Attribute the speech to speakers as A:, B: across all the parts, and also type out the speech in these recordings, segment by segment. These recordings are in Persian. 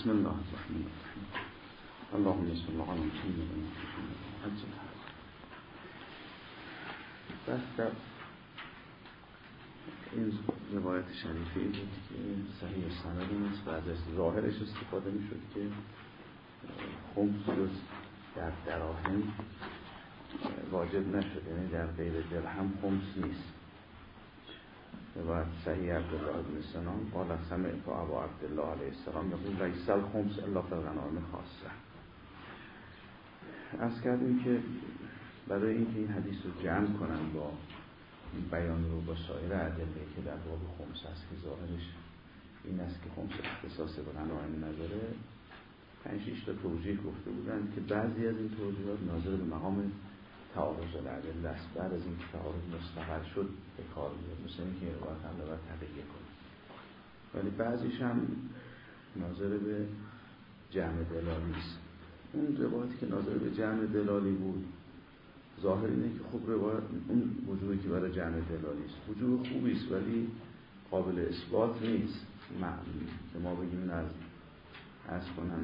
A: بسم الله الرحمن الرحیم. اللهم صل علی محمد و علی این روایت شریفه این بود که صحیح سند نیست و ازش ظاهرش استفاده می شد که خمس جز در دراهم واجب نشد، یعنی در غیر درهم خمس نیست. روایت صحیح عبدالله بن سنان قال سمعت ابا عبدالله علیه السلام یقول لیس الخمس الا فی الغنائم خاصه. عرض کردیم که برای اینکه این حدیث رو جمع کنن با بیان رو با سایر ادله که در باب خمس هست که ظاهرش این است که خمس اختصاص به غنایم نداره، 5-6 تا توجیه گفته بودند که بعضی از این توجیهات ناظر به مقام تعارض الادله است. بعد از اینکه تعارض مستقر شد به کار میاد، مثل اینکه روایت هم باید تقیه کنه، ولی بعضیش هم ناظر به جمع دلالی است. اون روایتی که ناظر به جمع دلالی بود ظاهر اینه که خب روایت اون وجوهی که برای جمع دلالی است وجوه خوبی است ولی قابل اثبات نیست. که ما بگیم از کنن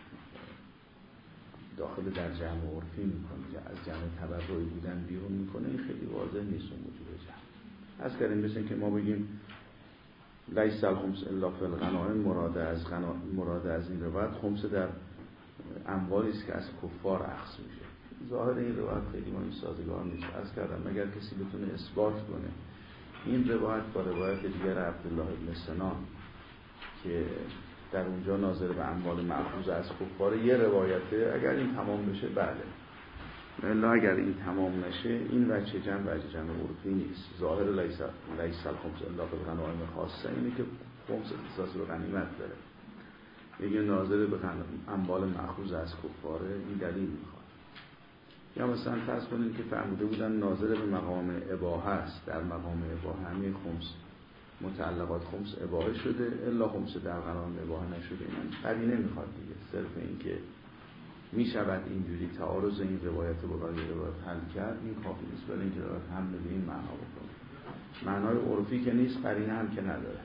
A: داخل در جمع عرفی میکنه، از جمع تبرعی بودن بیرون میکنه، این خیلی واضح نیست اون وجوه جمع. از کردیم مثل که ما بگیم لیس الخمس الا فی الغنائم، مراد از این روایت خمس در اموالی است که از کفار اخذ میشه. ظاهر این روایت خیلی ما این سازگار نیست. از کردم مگر کسی بتونه اثبات کنه این روایت با روایت دیگر عبدالله بن سنان که در اونجا ناظر به اموال مأخوذ از کفار یه روایته، اگر این تمام بشه بله، الا اگر این تمام نشه این وجه جمع عرفی نیست. ظاهر لیس الخمس الا فی الغنائم خاصه اینه که خمس اختصاص به غنیمت داره، میگه ناظر به اموال مأخوذ از کفاره، این دلیل میخواد. یا مثلا فرض کنید که فرموده بودن ناظر به مقام اباحه است، در مقام اباحه همین خمس متعلقات خمس اباحه شده الا خمس در غنائم اباحه نشده، این قرینه نمیخواد دیگه. صرف این که میشود اینجوری تعارض این روایت رو با روایت حل کرد این کافی نیست، برای اینکه روایت حمل به این معنا بکنه. معنای عرفی که نیست، قرینه هم که نداره.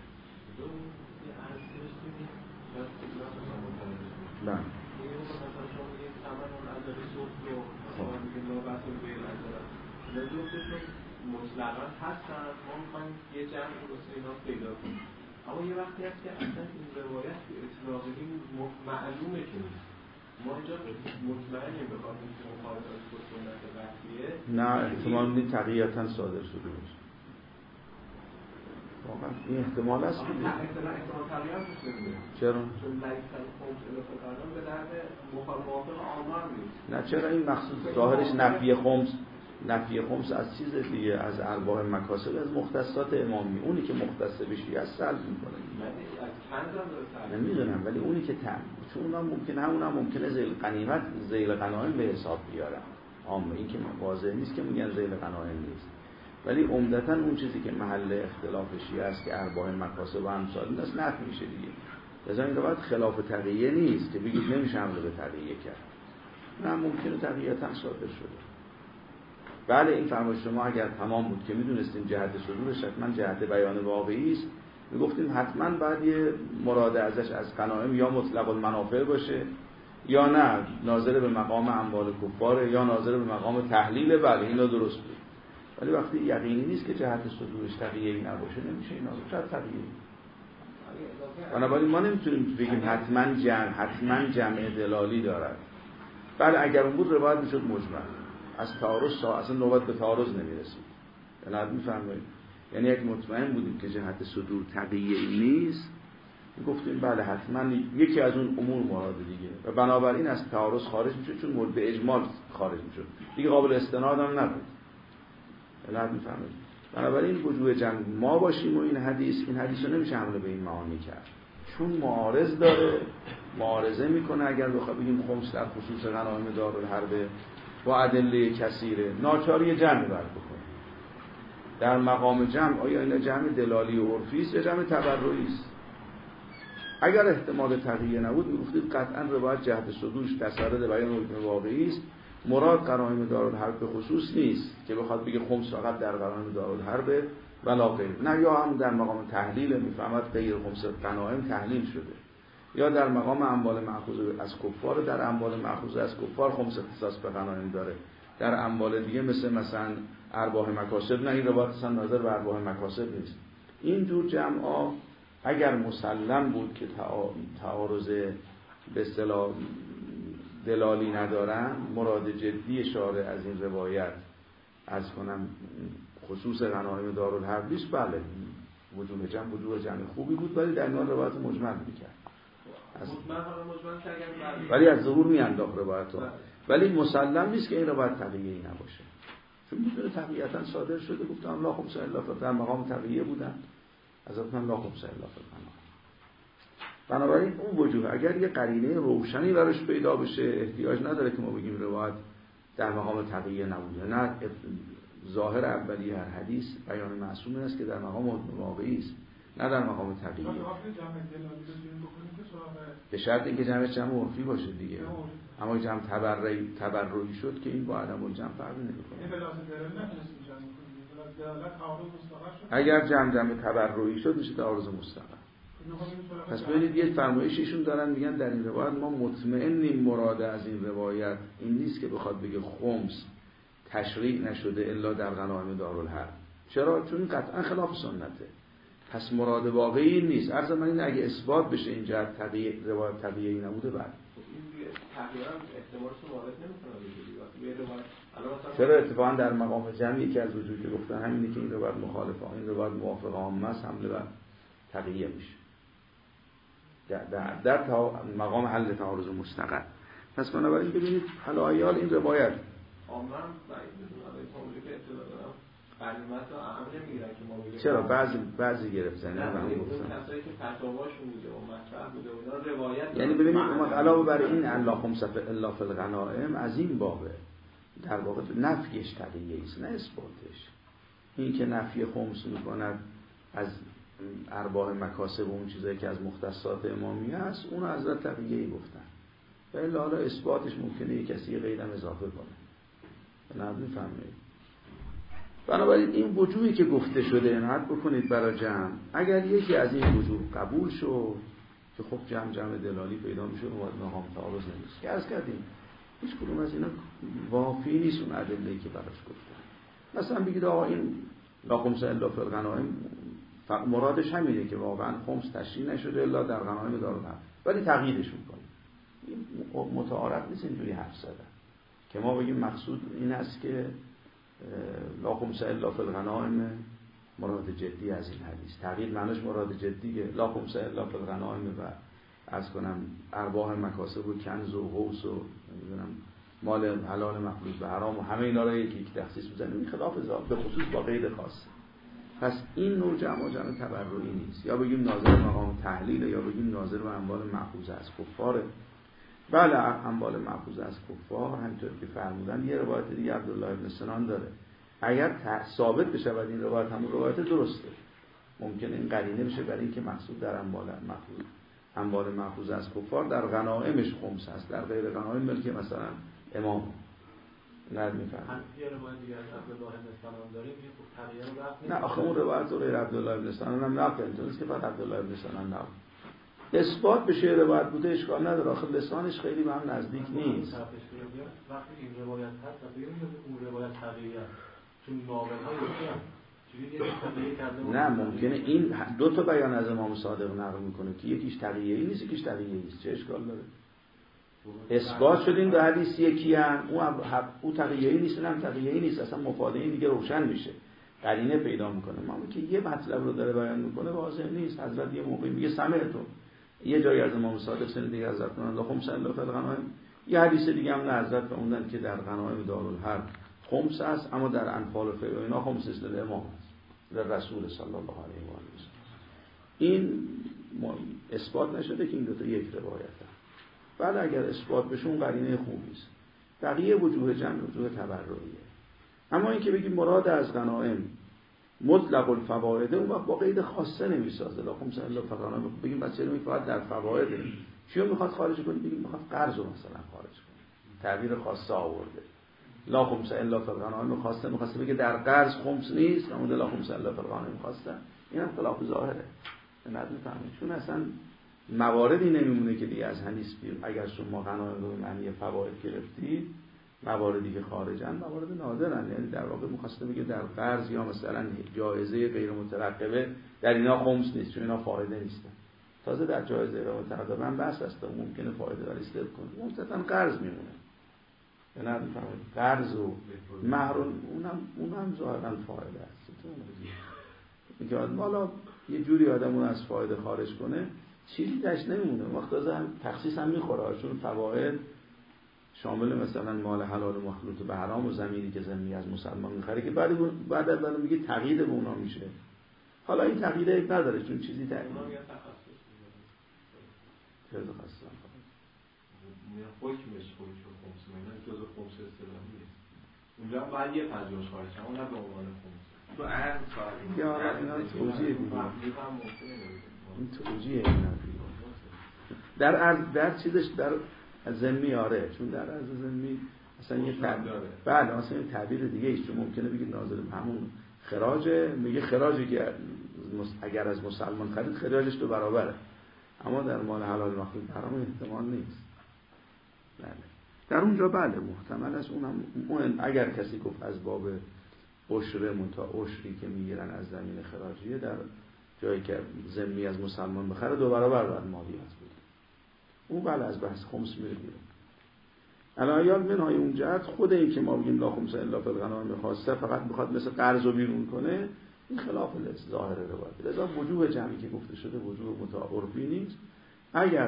A: بله
B: مطلقا هستن، ما میخوایم یه جمع واسه اینا پیدا کنیم، اما یه وقتی هست که اصلا این روایت به اطلاق این معلومه که نیست. ما اینجا مطمئنیم بخواهیم که مخالفت با سنت قطعیه
A: نه، احتمال این تقییتا صادر شده باشه. واقعا این احتمال است که
B: احتمال تقییتا نمیده.
A: چرا؟
B: چون لیکن خمس اضافه کردن به درد موافق آمار نیست.
A: نه، چرا این مخصوص ظاهرش نفی خمس از چیز دیگه، از ارباح مکاسب، از مختصات امامی. اونی که مختص بشی از سلب میکنه. نمیدونم، ولی اونی که چون اونم ممکنه، همونم ممکنه ذیل غنیمت ذیل غنایم به حساب بیارن. عامه این که واضح نیست که میگن ذیل غنایم نیست، ولی عمدتاً اون چیزی که محل اختلافشی است که ارباح مکاسب و امثال این است نفی میشه دیگه. لذا این روایت خلاف تقیه نیست که بگید نمیشه حمله به تقیه کرد. نه، ممکنه تقییتا صادر شده. بله، این فرمایش شما اگر تمام بود که میدونستیم جهت صدورش حتما جهت بیان واقعی است، میگفتیم حتما باید یه مراد ازش از غنایم یا مطلق المنافع باشه یا نه ناظر به مقام اموال کفار یا ناظر به مقام تحلیل. بله، اینا درست بود، ولی وقتی یقینی نیست که جهت صدورش تقیه‌ای نباشه نمیشه اینا رو شاید تقیه‌ای. بنابراین ما نمیتونیم بگیم حتما جمع دلالی دارد. بله، اگر اون بود روایت میشد مجمل، از تعارض اصلا نوبت به تعارض نمیرسید. یعنی میفرمایید، یعنی یک مطمئن بودیم که جهت صدور تقیه‌ای نیست، میگفتیم بله حتما یکی از اون امور مراد دیگه و بنابراین از تعارض خارج میشه، چون مورد به اجمال خارج میشه دیگه، قابل استناد هم نبود. یعنی میفرمایید بنابراین وجوه جمع ما باشیم و این حدیث رو نمیشه حمله به این معانی کرد، چون معارض داره، معارضه میکنه. اگر بخوام بگیم خمس در خصوص غنایم دارالحرب با ادله کثیره، ناچار یه جمع باید بکنه. در مقام جمع آیا این جمع دلالی و عرفی است یا جمع تبرعی است؟ اگر احتمال تقیه نبود میگفتید قطعا روایت جهت صدورش تسرد بیان حکم واقعی است، مراد غنایم دارالحرب به خصوص نیست که بخواد بگه خمس فقط در غنایم دارالحرب ولا غیر. نه، یا هم در مقام تحلیل میفهمد غیر خمس غنایم تحلیل شده، یا در مقام اموال مأخوذ از کفار، در اموال مأخوذ از کفار خمس اختصاص به غنایم داره، در اموال دیگه مثلا ارباح مکاسب نه، این روایت اصلا ناظر به ارباح مکاسب نیست. این جور جمع‌ها اگر مسلم بود که تعارض به اصطلاح دلالی ندارن، مراد جدی شارع از این روایت از کنم خصوص غنایم دارالحرب نیست، بله وجوه جمع خوبی بود، ولی در میان روایت مجمل میکرد ولی از ظهور میانداخت روایت ها، ولی مسلم نیست که این روایت تقییه‌ای نباشه، چون میدونه تقییتا صادر شده، گفتم لا خمس الا فی در مقام تقییه بودن، از اون لا خمس الا فی الغنائم. بنابراین اون وجوه اگر یه قرینه روشنی براش پیدا بشه احتیاج نداره که ما بگیم روایت در مقام تقییه نبوده، نه ظاهر اولی هر حدیث بیان معصوم است که در مقام واقعی است، نه در مقام تقییه، به شرط اینکه جمعش جمع عرفی باشه دیگه. اما جمع تبرعی شد که این با عدم الجمع فرقی نمیکنه. اگر جمع تبرعی شد میشه تعارض مستقر. پس ببینید یه فرمایش ایشون دارن میگن در این روایت ما مطمئنیم مراد از این روایت این نیست که بخواد بگه خمس تشریع نشده الا در غنایم دارالحرب. چرا؟ چون قطعا خلاف سنته، پس مراد واقعی نیست. عرض من این اگه اثبات بشه این جهت روایت تقییه‌ای نبوده بعد چرا اتفاقا در مقام جمعی که از وجودی گفتن همینه که این روایت مخالفه، این روایت موافقه عامه است، حمله بر تقییه میشه در مقام حل تعارض مستقر. پس بنابراین ببینید حلایال این روایت چرا بعضی گرفتن
B: کسایی که فتاواشون بوده و مطرح بوده اونا روایت،
A: یعنی ببینید علاوه بر این الله خمس الا فی الغنائم از این بابه در واقع نفیش تقییه است نه اثباتش. این که نفی خمس میکند از ارباح مکاسب و اون چیزایی که از مختصات امامیه است اون از تقییه‌ای گفتن، ولی حالا اثباتش ممکنه یک کسی غیرم اضافه کنه، نه میفهمید. بنابراین این وجوهی که گفته شده عنایت بکنید برای جمع، اگر یکی از این وجوه قبول شد که خب جمع دلالی پیدا میشه و مقام تعارض نمیشه، که عرض کردیم هیچ کدوم از اینا وافی نیست اون ادله‌ای که براش گفتن. مثلا بگید آقا این لا خمس الا فی الغنائم مرادش همینه که واقعا خمس تشریع نشده الا در غنایم دارالحرب، ولی تقییدش میکنه. این متعارف نیست اینجوری حرف زدن که ما بگیم مقصود این است که لا خمس الا فی الغنائم مراد جدی از این حدیث. تقیید معنیش مراد جدیه، لا خمس الا فی الغنائم و از کنم ارباح مکاسب و کنز و غوث و نمیدونم مال حلال مخلوط به حرام و همه اینا رو یک تخصیص بزنیم، این خلاف ذات به خصوص با قید خاص. پس این نوع جمع تبرعی نیست، یا بگیم ناظر مقام تحلیل یا بگیم ناظر به اموال مأخوذه از کفاره. بله اموال مأخوذه از کفار همینطور که فرمودن یه روایت دیگه عبدالله ابن سنان داره، اگر ثابت بشه بعد این روایت همون روایت درسته ممکنه این قرینه بشه برای اینکه مقصود در اموال مأخوذه از کفار در غنائمش خمس هست، در غیر غنایم ملک مثلا امام نه میفهمم. نه آخه اون روایت غیر عبدالله ابن سنان هم نقل اینطوریه که فقط عبدالله ابن سنان نقل اثبات بشه روایت بوده اشکال نداره، آخه لسانش خیلی به هم نزدیک نیست.
B: وقتی این روایت هست و بیرون اون روایت تقییه چون ناقل‌ها
A: نه ممکنه این دو تا بیان از امام صادق نقل میکنه که یکیش تقییه‌ای نیست یکیش تقییه‌ای است، چه اشکال داره؟ اثبات شد این دو حدیث یکی ان او تقییه‌ای نیست نه تقییه‌ای نیست، اصلا مفاده این دیگه روشن میشه، قرینه پیدا میکنه. ما که یه مطلب رو داره بیان میکنه واضح نیست. حضرت یه موقعی میگه سمعتون، یه جایی از امام صادق سند دیگه حضرت لا خمس الا فی الغنائم، یه حدیث دیگه هم نه حضرت فرمودن که در غنایم دارالحرب خمس است اما در انفال و فیء اینا خمس است للامام است للرسول صلی الله علیه و آله. این اثبات نشده که این دو تا یک روایت هست. بعد اگر اثبات بشه اون قرینه خوبی است. بقیه وجوه جمع وجوه تبرعیه. اما این که بگیم مراد از غنایم مطلق الفوائد اون وقت با قید خاصه نمیسازه. لا خمس الا فی الغنائم بگیم بچه رو میخواد در فواید چیو میخواد خارج کنه، بگیم میخواد قرض رو مثلا خارج کنه، تعبیر خاصه آورده. لا خمس الا فی الغنائم خاصه میخواسته بگه در قرض خمس نیست، اما لا خمس الا فی الغنائم خواسته. این هم خلاف ظاهره. نمی‌فهمید چون اصلا مواردی نمیمونه که دیگه از حدیث اگر شما غنایم رو معنی فواید گرفتید، مواردی که خارجن موارد نادرن. یعنی در واقع می‌خواسته بگه در قرض یا مثلا جایزه غیر مترقبه در اینا خمس نیست، چون اینا فایده نیستن. تازه در جایزه غیر مترقبه هم بس هست، ممکنه فایده داره استفاده کنه، مثلا قرض میمونه. به نظر می‌فهمید قرض و مهر اونم ظاهرا فایده است. اینکه حالا یه جوری آدم اون از فایده خارج کنه، چیزی درش نمیمونه. وقت هم تخصیص هم میخوره، چون فواید شامل مثلا مال حلال مخلوط به حرام و زمینی که زمینی از مسلمان میخره که بعد از اون میگه تقیید به اونا میشه. حالا این تقیید نداره چون چیزی در
B: اونا میگه تخصص حکمش خمس میدن جزء خمس اصطلاحی نیست. اونجا بعد یه پنجمش خارج شه، اون نه به عنوان خمس. تو عرض سوال
A: یا اینا توجیه دیگه. این توجیه اینا در عرض در چیزش در ضمنی آره، چون در عرض ضمنی اصلا یه تعبیر بله اصلا یه تعبیر دیگه ایست، چون ممکنه بگید ناظر همون خراجه، میگه خراجی که اگر از مسلمان خرید خراجش 2 برابره، اما در مال حلال مخلوط حرام احتمال نیست. بله در اونجا بله محتمل است. اون اگر کسی گفت از باب عشر متا عشری که میگیرن از زمین خراجیه، در جایی که ذمی از مسلمان بخره 2 برابر باید مالی هست بود، اون بله از بحث خمس میره بیرون. الایال منهای اون جهت خود این که ما بگیم لا خمس الا فی الغنائم خاصه فقط بخواد مثل قرض رو بیرون کنه، این خلاف ظاهر روایت. لذا وجوه جمعی که گفته شده وجوه متعارفی نیست. اگر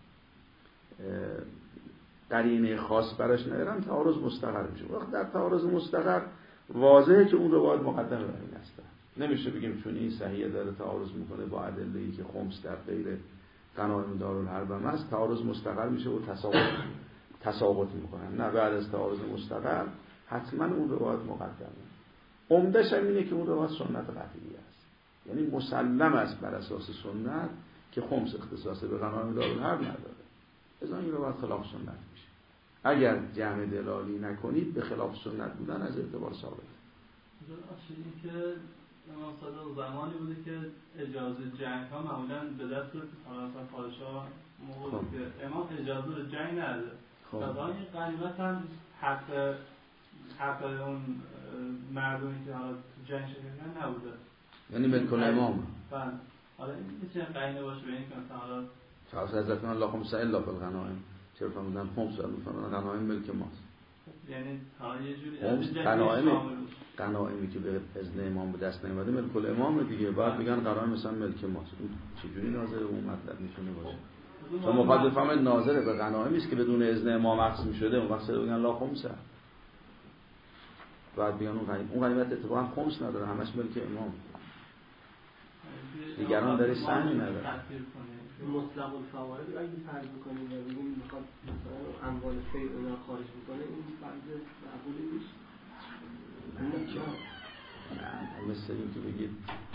A: قرینه خاص براش ندارن تعارض مستقر میشه. وقت در تعارض مستقر واضحه که اون روایت مقدمه بر این است. نمیشه بگیم چون این صحیح داره تعارض میکنه با ادله‌ای که خمس در غیر غنایم دارالحرب هم هست، تعارض مستقر میشه و تساقط میکنن. نه، بعد از تعارض مستقر حتما اون روایت مقدمه. عمده‌ش اینه که اون روایت سنت قطعی است، یعنی مسلم است بر اساس سنت که خمس اختصاص به غنایم دارالحرب نداره. اذا این روایت خلاف سنت میشه. اگر جمع دلالی نکنید به خلاف سنت بودن از اعتبار ثابت.
C: اصلی که امام صادق زمانی بوده که اجازه جنگ ها معمولا به دست پادشاه موقع که امام اجازه جنگ نداره. قضا این غنیمت هم حق اون مردمی که حالا جنگ شدن نبوده،
A: یعنی ملک الامام.
C: بله. حالا این میتونه قرینه باشه به این که مثلا حالا
A: خاص حضرت لا خمس الا فی الغنائم، چرا فرمودن خمس الا غنایم ملک ماست.
C: یعنی تا یه جوری
A: غنایمی که به اذن امام به دست نمیاد ملک الامام دیگه، بعد میگن غنایم مثلا ملک ماست. چه جوری ناظر اون مطلب میتونه باشه؟ چون مقدم فهمید ناظر به غنایمی است که بدون اذن امام عقد میشده، اون وقت میگن لا خمس. بعد بیان اون غنیمت اتفاقا خمس نداره، همش ملک امام. دیگران داره سهمی نداره.
D: مطلق الفواید اگه فرض کنیم و بگیم میخواد مثلا اموال فیء اونا خارج میکنه، این فرض معقولی نیست.
A: نه مثل این که بگید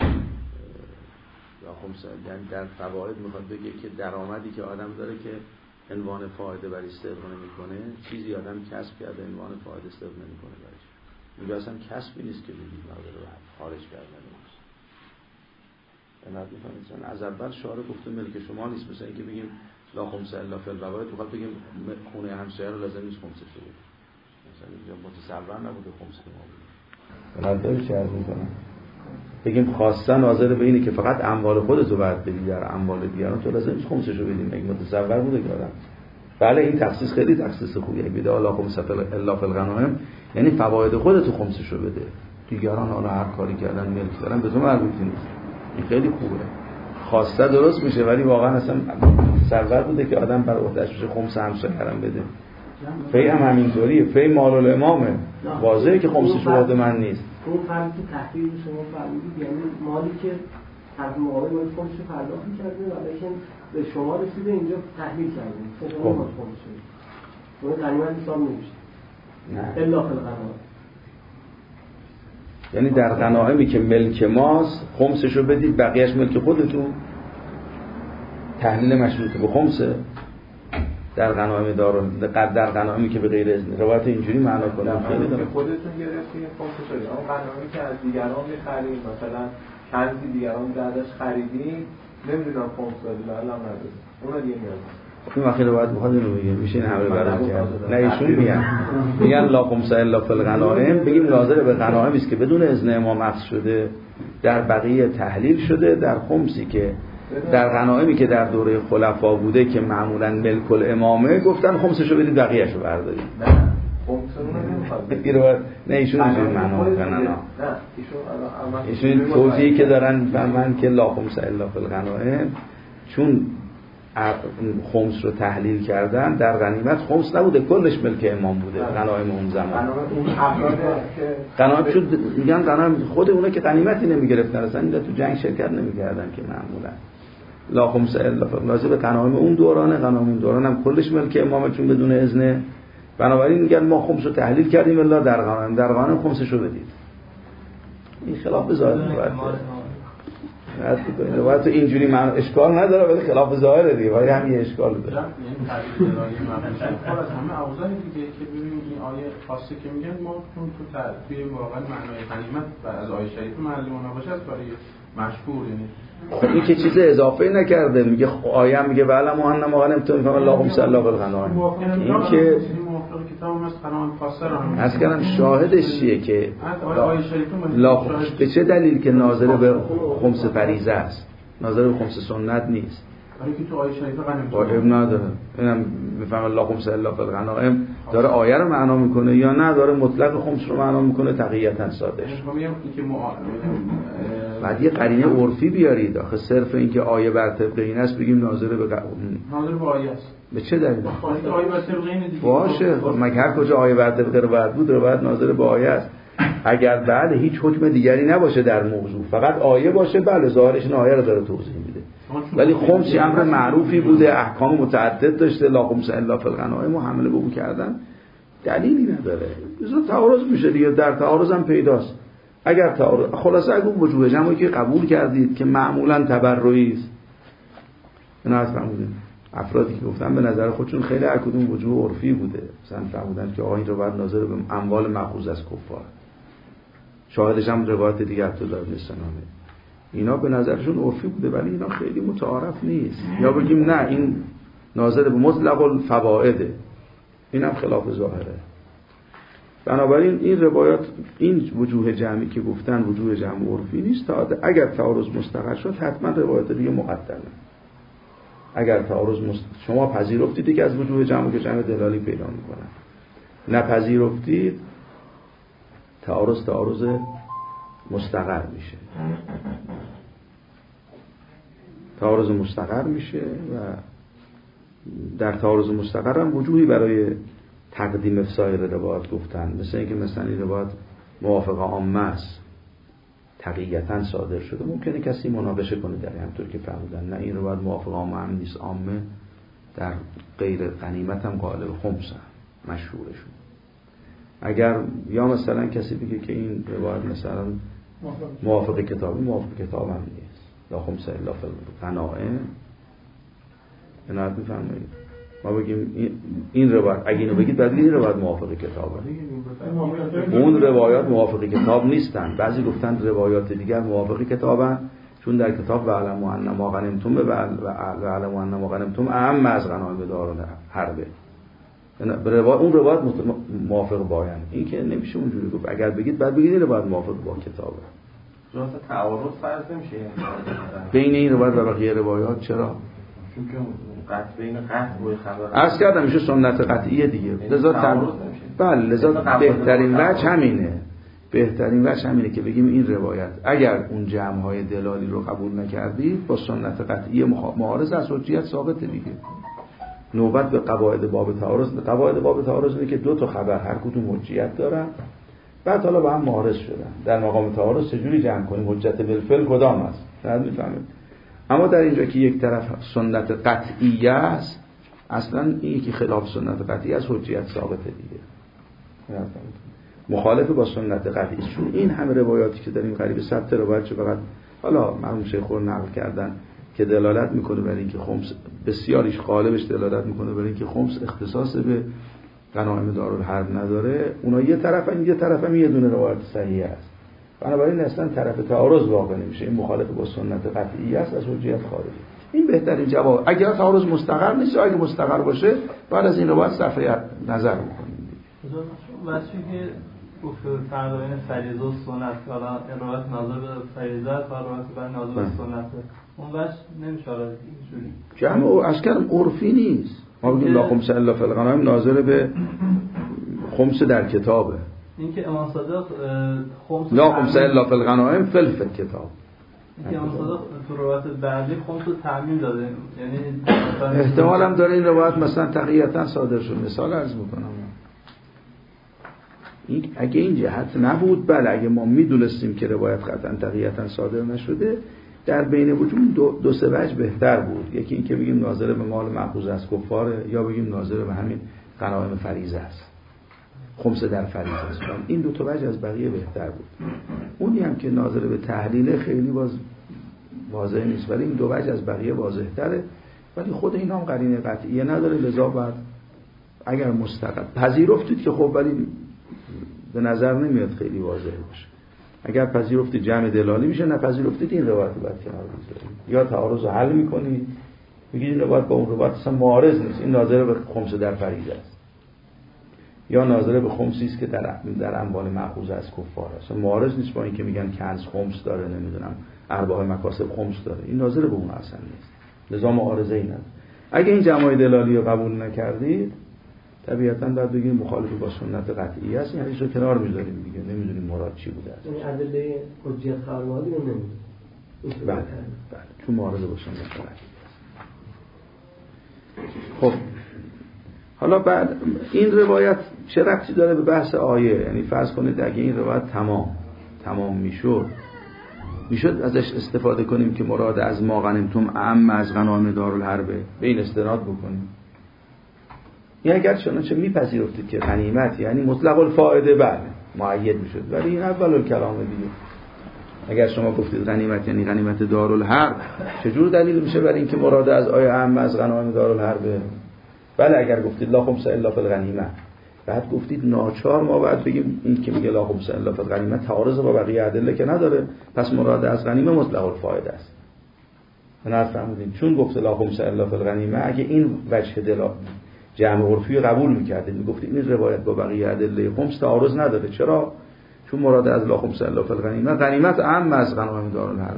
A: یا خمسه، یعنی در فواید میخواد بگه که درآمدی که آدم داره که عنوان فایده برای استفاده نمیکنه، چیزی آدم کسب کرده عنوان فایده استفاده نمیکنه برایش. اینجا اصلا کسبی نیست که بگید نداره خارج کردن نیست. انا میفهمید از اول شارع گفته ملک شما نیست، مثلا اینکه بگیم لا خمس الا فی الغنائم، میخواد بگیم خونه همسایه رو لازم نیست خمسش بده. مثلا اینجا متصور نبوده خمس ما بده. بنابراین چه عرض میکنم بگیم خاصه ناظر به اینه که فقط اموال خودتو باید بدی، در اموال دیگران تو لازم نیست خمسشو بدی. مگه متصور بوده که آدم؟ بله این تخصیص خیلی تخصیص خوبیه. بده لا خمس الا فی الغنائم یعنی فواید خودتو خمسشو بده، دیگران حالا هر کاری کردن ملک دارن به تو مربوطی نیست. این خیلی خوبه. خواسته درست میشه، ولی واقعا اصلا تصور بوده که آدم بر عهده‌اش بشه خمس همسایه کردن بده. فی هم همینطوریه، فی مال الامامه، واضحه که خمسش عهده من نیست.
D: اون فرضی که تحقیق شما فرمودید یعنی مالی که طرف مقابل باید خمسش پرداخت می‌کرده ولیکن به شما رسیده اینجا تحویل کردید. شما باید خمسش بدید. اون غنیمت حساب نمیشه. نه. الا فی الغنائم.
A: یعنی در غنایمی که ملک ماست خمسشو بدید، بقیه‌اش ملک خودتون. تحلیل مشروطه به خمسه در غنایم در غنایمی که به غیر اذن. روایت اینجوری معنا کنم خیلی داره.
B: خودتون گرفتین خمسش شده. اون غنایمی که از دیگران می‌خرید مثلا کنزی دیگران بعدش خریدیم نمیدونم خمس دادی لالا نداره اون دیگه میاد
A: این وقتی رو باید بخواد اینو بگیم میشه این حمله برام کرد. نه ایشون میگن لا خمس الا فی الغنائم، بگیم ناظر به غنائمی است که بدون اذن امام اخذ شده، در بقیه تحلیل شده، در خمسی که در غنائمی که در دوره خلفا بوده که معمولا ملک الامامه گفتن خمسشو بدید بقیه‌شو بردارید.
B: نه خمسمون نمیخواد
A: دیگه نه ایشون اینجوری معنا میکنن. نه ایشون توضیحی که دارن فهمن که لا خمس الا فی الغنائم چون خمس رو تحلیل کردن در غنیمت خمس نبوده، کلش ملک امام بوده غنایم اون زمان. غنایم چون میگن غنایم خود اونا که غنیمتی نمیگرفتن اصلا اینجا تو جنگ شرکت نمیکردن که معمولا لا خمس الا لازم به غنایم اون دورانه، غنایم اون دوران هم کلش ملک امامه چون بدون اذن. بنابراین میگن ما خمس رو تحلیل کردیم الا در غنایم خمسشو بدید. این خلاف ظاهر باید روایت اینجوری من اشکال نداره ولی خلاف ظاهره دیگه، ولی هم یه اشکال داره.
E: این تعبیر درایی مبنی از همه اوضاعی دیگه که ببینیم این آیه خاصه که میگن ما چون توی واقعا معنای غنیمت و از آیه شریف معلومه باشه از برای مشهور، یعنی
A: این که چیز اضافه نکرده، میگه آیه میگه وعلم ان ما غنمتم فمن اللهم صلی الله علیه و آله. این که
E: موافق کتاب است قرآن خاصه رو هم
A: از کردم شاهدش چیه که لا به چه دلیل که ناظر به خمس فریضه است، ناظر به خمس سنت نیست.
E: برای که تو آیه شریفه غنیمت
A: نداره. اینم میفهمه الله خمس الا فی الغنائم داره آیه رو معنا میکنه یا نه داره مطلق خمس رو معنا میکنه تقیتا سادهش. بعد یه قرینه عرفی بیارید. آخه صرف این که آیه بر طبق این است بگیم ناظر به
E: آیه است.
A: به چه دلیل؟
E: آیه بر طبق اینه دیگه.
A: باشه مگه هر کجا آیه بر طبق رو باید بود رو باید ناظر به آیه است. اگر بعد هیچ حکم دیگری نباشه در موضوع فقط آیه باشه بله ظاهرش این آیه رو داره توضیح میده. ولی خمسی امر معروفی بوده، احکام متعدد داشته، لا خمس الا فی الغنائم حمله به او کردن دلیلی نداره. مثلا تعارض میشه دیگه، در تعارض هم پیداست. اگر تعارض خلاصه اگه وجوه جمعی که قبول کردید که معمولا تبرعی است، اینا از فرمودین افرادی که گفتن به نظر خودشون خیلی هر کدوم وجوه عرفی بوده، مثلا فرمودن که آقا این رو باید ناظر به اموال مأخوذ از کفار، شاهدش هم روایت دیگه عبدالله بن سلامه، اینا به نظرشون عرفی بوده ولی اینا خیلی متعارف نیست. یا بگیم نه این ناظر به مطلق الفوائده، این هم خلاف ظاهره. بنابراین این روایات این وجوه جمعی که گفتن وجوه جمع عرفی نیست، تا اگر تعارض مستقر شد حتما روایات دیگه مقدمه. اگر تعارض شما پذیرفتید که از وجوه جمع که جمع دلالی پیدا میکنن، نپذیرفتید تعارض مستقر میشه، تعارض مستقر میشه و در تعارض مستقر هم وجوهی برای تقدیم سایر روایات گفتن، مثل اینکه مثلا این روایات موافق عامه است تقییتا صادر شده، ممکنه کسی مناقشه کنه در همطور که فرمودن نه این روایات موافق عامه هم نیست، عامه در غیر غنیمت هم قائل به خمس هم مشهورشون. اگر یا مثلا کسی بگه که این روایت مثلا موافق کتابی، موافق کتاب هم نیست، لا خمس الا فی الغنائم، عنایت می‌فرمایید. ما بگیم این روایت اگه اینو بگید بعد این روایت موافق کتابه، اون روایات موافق کتاب نیستن. بعضی گفتن روایات دیگر موافق کتابن چون در کتاب وعلموا ان ما غنمتم وعلموا ان ما غنمتم اعم از غنایم دار حربه، اون روایت موافق باین. این که نمیشه اونجوری گفت، اگر بگید بعد بگید این روایت موافق با کتابه.
E: جز تعارض فرض نمیشه
A: بین این روایت و بقیه روایات. چرا؟
E: چون که قطع بین قطع و خبر
A: عرض کردم میشه سنت قطعیه دیگه. لذا بله لذا بهترین وجه همینه. بهترین وجه همینه که بگیم این روایت اگر اون جمع‌های دلالی رو قبول نکردید با سنت قطعی معارض از حجیت ثابته دیگه. نوبت به قواعد باب تعارض. قواعد باب تعارض اینه که دو تا خبر هر کدوم حجیت دارن، بعد حالا با هم معارض شدن. در مقام تعارض چجوری جمع کنیم؟ حجت بالفعل کدام است؟ بعد میفهمید. اما در اینجا که یک طرف سنت قطعیه است، اصلا این که خلاف سنت قطعی از حجیت ثابته دیگه. مخالف با سنت قطعی. چون این همه روایاتی که داریم قریب 100 تا روایت چه فقط حالا مرحوم شیخ رو نقل کردن که دلالت میکنه بر اینکه خمس بسیاریش غالبش دلالت میکنه بر اینکه خمس اختصاص به غنایم دارالحرب نداره. اونا یه طرف هم یه دونه روایت صحیح است. بنابراین اصلا طرف تعارض واقع نمیشه، این مخالف با سنت قطعی است، از حجیت خارجه. این بهترین جواب. اگر تعارض مستقر نیست یا اگه مستقر باشه بعد از این روایت صرف نظر بکنیم.
C: واسه که گفت فرضاً فریضه و سنت، حالا روایت ناظر به فریضه است و روایت بر ناظر به سنت، اون وجه نمیشه اینجوری.
A: جمع و اشکال عرفی نیست. ما بگیم لا خمس الا فی الغنائم ناظر به خمس در کتابه.
C: این که امام صادق خمس
A: لا خمس الا فی الغنائم فی الکتاب.
C: این که امام صادق تو روایت بعدی خمس رو تعمیم داده، یعنی
A: احتمال هم داره این روایت مثلا تقییتا صادر شد. مثال عرض میکنم، اگه این جهت نبود، بله اگه ما میدونستیم که روایت قطعا تقییتا صادر نشده، در بین وجود دو سه وجه بهتر بود. یکی این که بگیم ناظر به مال مأخوذ از کفاره، یا بگیم ناظر به همین غنایم فریضه است، خمس در فریضه است. این دو تا وجه از بقیه بهتر بود. اونی هم که ناظر به تحلیل خیلی واضح نیست، ولی این دو وجه از بقیه واضح تره، ولی خود اینا هم قرینه قطعیه نداره. لذا بعد اگر مستقل پذیرفتید که خب ولی به نظر نمیاد خیلی واضح باشه. اگر پذیرفتید جمع دلالی میشه، نپذیرفتید این روایت رو باید کنار بذارید، یا تعارض رو حل میکنید میگید این روایت با اون روایت اصلا معارض نیست، این ناظر به خمس در فریضه است، یا ناظر به خمسی است که در اموال مأخوذ از کفار است، معارض نیست با این که میگن کنز خمس داره، نمیدونم ارباح مکاسب خمس داره، این ناظر به اون اصلا نیست، لذا معارضه ای نداره. اگه این جمع دلالی رو قبول نکردید طبیعتاً باید بگیم مخالف با سنت قطعی است، یعنی رو کنار میذاریم دیگه، نمیدونیم مراد چی بوده است.
D: یعنی ادله حجیت خبرنگاری رو نمیدونیم.
A: بله چون معارضه با سنت قطعی است. خب حالا بعد این روایت چه ربطی داره به بحث آیه؟ یعنی فرض کنید اگه این روایت تمام میشد ازش استفاده کنیم که مراد از ما غنیمتم اعم از غنایم دارالحرب، به این استناد بکنیم. یا اگر چنانچه میپذیرفتید که غنیمت یعنی مطلق الفائده، بله مؤید میشد، ولی این اول الکلام دیگه. اگر شما گفتید غنیمت یعنی غنیمت دارالحرب، چجور دلیل میشه برای اینکه مراد از آیه اعم از غنایم دارالحرب؟ بله اگر گفتید لا خمس الا فی الغنیمه، بعد گفتید ناچار ما باید بگیم این که میگه لا خمس الا فی الغنیمه تعارض با بقیه ادله که نداره، پس مراد از غنیمه مطلق الفائده است. نه فهمیدین؟ چون گفت لا خمس الا فی الغنیمه، اگه این وجه دلالت جمع عرفی قبول میکردید، میگفتید این روایت با بقیه ادله خمس تعارض نداره. چرا؟ چون مراد از لا خمس الا فی الغنیمه غنیمت اعم از غنایم دارالحرب،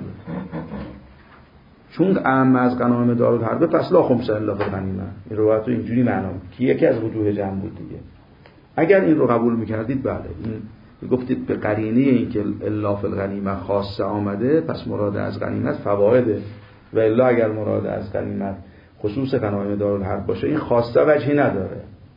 A: چون اعم از غنایم دارالحرب پس لا خمس الا فی الغنیمه. این روایت رو اینجوری معنا که یکی از وجوه جمع بود دیگه. اگر این رو قبول میکردید، بله این میگفتید به قرینه این که الا فی الغنیمه خاصه آمده، پس مراد از غنیمت فوائده، و الا اگر مراد از غنیمت خصوص غنایم دارالحرب باشه این خاصه وجهی نداره.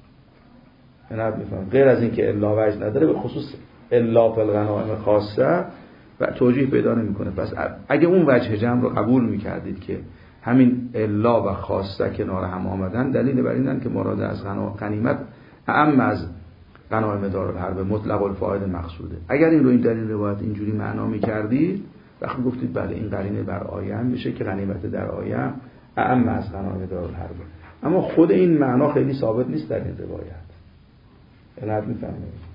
A: من میفهمم غیر از این که الا وجه نداره، به خصوص الا فی الغنایم خاصه و توجیه پیدا نمیکنه. پس اگه اون وجه جمع رو قبول میکردید که همین الا و خاصه کنار هم آمدن، دلیل بر اینن که مراد از غنیمت اعم از غنایم دارالحرب مطلق الفائده مقصوده. اگر این رو این دلیل روایت اینجوری معنا میکردید، وقتی گفتید بله این قرینه بر آیه هم میشه که غنیمت در آیه اعم از غنایم دارالحرب، اما خود این معنا خیلی ثابت نیست در این روایت. یعنی میفهمید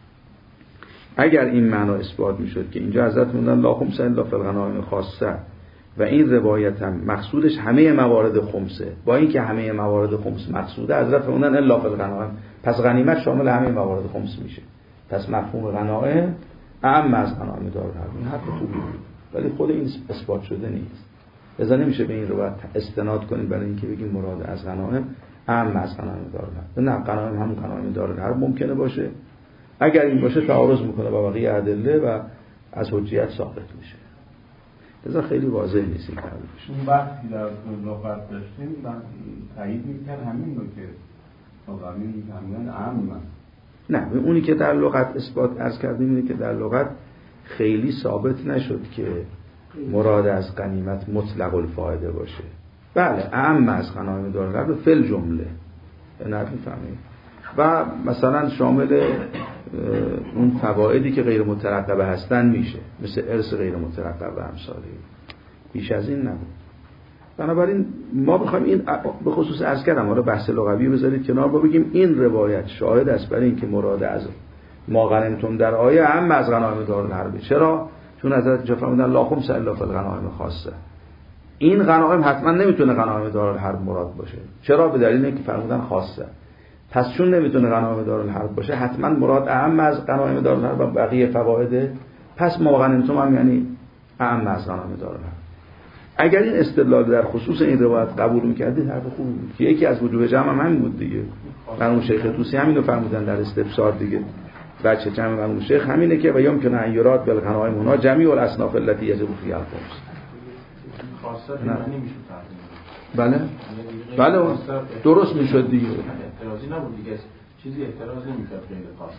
A: اگر این معنا اثبات میشد که اینجا حضرت موندن لا خمس الا فی الغنایم خاصه و این روایت هم مقصودش همه موارد خمسه، با اینکه همه موارد خمس مقصوده، حضرت موندن الا فی الغنایم، پس غنیمت شامل همه موارد خمس میشه، پس مفهوم غنایم اعم از غنایم دارالحرب. این حرف خوبی بود ولی خود این اثبات شده نیست، لذا نمیشه به این روایت استناد کنیم برای اینکه بگیم مراد از غنایم اعم از غنایم دارالحرب. نه، غنایم همون غنایم دارالحرب ممکنه باشه، اگر این باشه تعارض میکنه با بقیه ادله و از حجیت ثابت میشه. لذا خیلی واضح نیست این کار بشه.
E: اون بحثی در لغت داشتیم تایید میکنه همین رو که مقامی همین اعم.
A: نه، اونی که در لغت اثبات عرض کردیم اینه که در لغت خیلی ثابت نشد که مراد از غنیمت مطلق الفائده باشه. بله اعم از غنایم دارالحرب فی الجمله، نه میفهمید، و مثلا شامل اون فوائدی که غیر مترقبه هستن میشه، مثل ارث غیر مترقبه و امثاله، بیش از این نبود. بنابراین ما بخوایم این به خصوص عرض کردم، حالا بحث لغوی بذارید کنار، با بگیم این روایت شاهد است برای اینکه مراد از ما غنیمتم در آیه هم از غنایم دارالحرب. چرا؟ چون حضرت اینجا فرمودن لا خمس الا فی الغنایم خاصه. این غنایم حتما نمیتونه غنایم دارالحرب مراد باشه. چرا؟ به دلیل اینکه فرمودن خاصه. پس چون نمیتونه غنایم دارالحرب باشه حتما مراد اعم از غنایم دارالحرب و بقیه فواید. پس ما غنیمتم هم یعنی اعم از غنایم دارالحرب. اگر این استدلال در خصوص این روایت قبول می‌کردید حرف خوبی بود که یکی از وجوه جمع هم همین بود دیگه. مرحوم شیخ طوسی همین رو فرمودن در استفسار دیگه. بچه جمع مرحوم شیخ همینه که و یمکن ان یراد بالغنایم هنا جمیع الاصناف التي یجب فیها الخمس.
E: خاصه معنی میشه
A: بله بله درست میشد دیگه.
E: اعتراضی نبود دیگه، چیزی اعتراض نمی‌کرد غیر خاصه.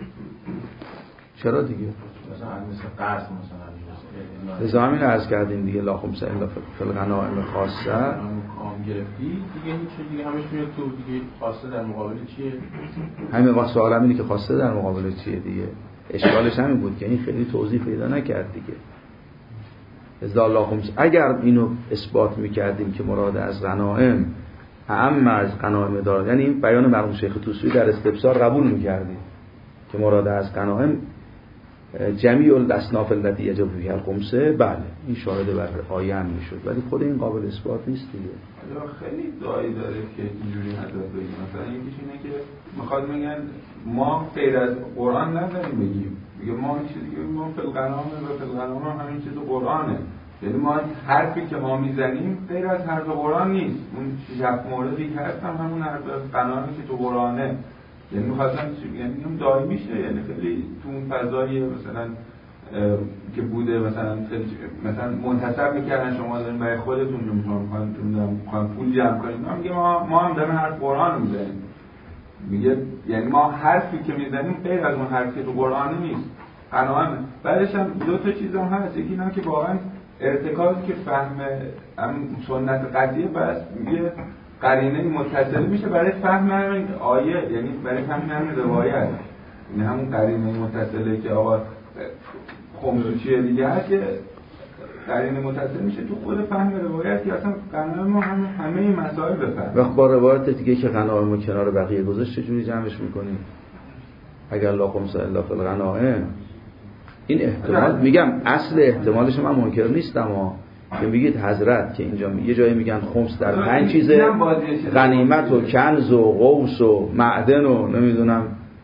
A: چرا دیگه؟
E: مثلا قرض مثلا
A: لذا همین رو عرض کردیم دیگه لا خمس الا فی الغنایم خاصه.
E: کام گرفتی دیگه هیچ دیگه همش میاد تو دیگه. خاصه در مقابل چیه؟
A: همین سوال همینه که خاصه در مقابل چیه دیگه. اشکالش همین بود که این خیلی توضیح پیدا نکرد دیگه. لذا لا خمس اگر اینو اثبات میکردیم که مراد از غنایم اعم از غنایم دارد، یعنی بیان مرحوم شیخ طوسی در استفسار قبول میکردیم که مراد از غنایم جمیع الاصناف التي یجب فیها الخمس، بله این شاهد بر آیه هم میشد، ولی خود این قابل اثبات نیست دیگه.
F: خیلی دعایی داره که اینجوری حضرت بگیم. مثلا یکیش اینه که میخواد میگن ما غیر از قرآن نداریم بگیم، میگه ما چیزی دیگه ما فی الغنام و فی الغنام همین چیز قرآنه. یعنی ما حرفی که ما میزنیم غیر از حرف قرآن نیست. اون 6 موردی که هست همون حرف غنامی که تو قرآنه. یعنی می‌خواستم یعنی اون دائمی میشه، یعنی خیلی تو اون فضای مثلا که بوده مثلا منتصب می‌کردن شما دارین برای خودتون می‌خوان پول جمع کنید. میگه ما هم داریم حرف قرآن میزنیم. میگه یعنی ما حرفی که میزنیم غیر از اون حرفی تو قرآن نیست. قرآن بعدش هم دو تا چیز هم هست. یکی اینه که واقعا ارتکاز که فهم سنت قضیه بس میگه قرینه متصل میشه برای فهم همین آیه، یعنی برای فهم همین روایت. این همون قرینه متصله که آقا خمس چیه دیگه هست که قرینه متصل میشه تو خود فهم روایت که اصلا غنایم ما همه مسائل بفهم.
A: وقت با روایت دیگه که غنایم رو کنار بقیه گذاشت چجوری جمعش میکنیم؟ اگر لا خمس الا فی الغنایم این احتمال میگم اصل احتمالش من منکر نیستم اما که میگید حضرت که اینجا یه جایی میگن خمس در 5 چیزه، غنیمت و کنز و غوث و معدن و نمیدونم